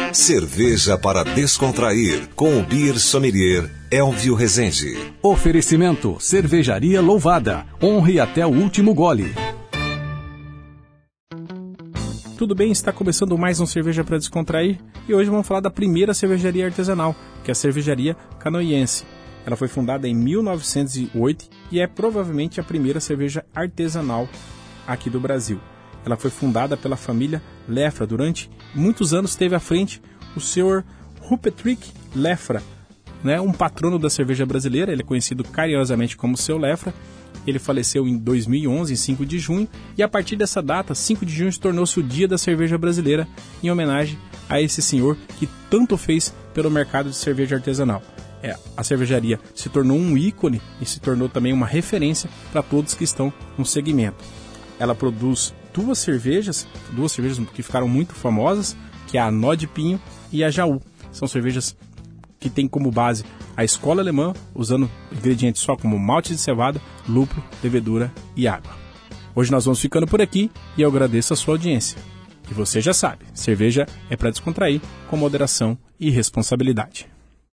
Cerveja para descontrair, com o beer sommelier Elvio Rezende. Oferecimento: Cervejaria Louvada. Honre até o último gole. Tudo bem? Está começando mais um Cerveja para Descontrair e hoje vamos falar da primeira cervejaria artesanal, que é a Cervejaria Canoiense. Ela foi fundada em 1908 e é provavelmente a primeira cerveja artesanal aqui do Brasil. Ela foi fundada pela família Lefra. Durante muitos anos teve à frente o Sr. Ruprecht Lefra, né, um patrono da cerveja brasileira. Ele é conhecido carinhosamente como Seu Lefra. Ele faleceu em 2011, em 5 de junho, e a partir dessa data, 5 de junho, tornou-se o Dia da Cerveja Brasileira, em homenagem a esse senhor que tanto fez pelo mercado de cerveja artesanal. A cervejaria se tornou um ícone e se tornou também uma referência para todos que estão no segmento. Ela produz duas cervejas que ficaram muito famosas, que é a Nó de Pinho e a Jaú. São cervejas que têm como base a escola alemã, usando ingredientes só como malte de cevada, lúpulo, levedura e água. Hoje nós vamos ficando por aqui e eu agradeço a sua audiência. E você já sabe, cerveja é para descontrair, com moderação e responsabilidade.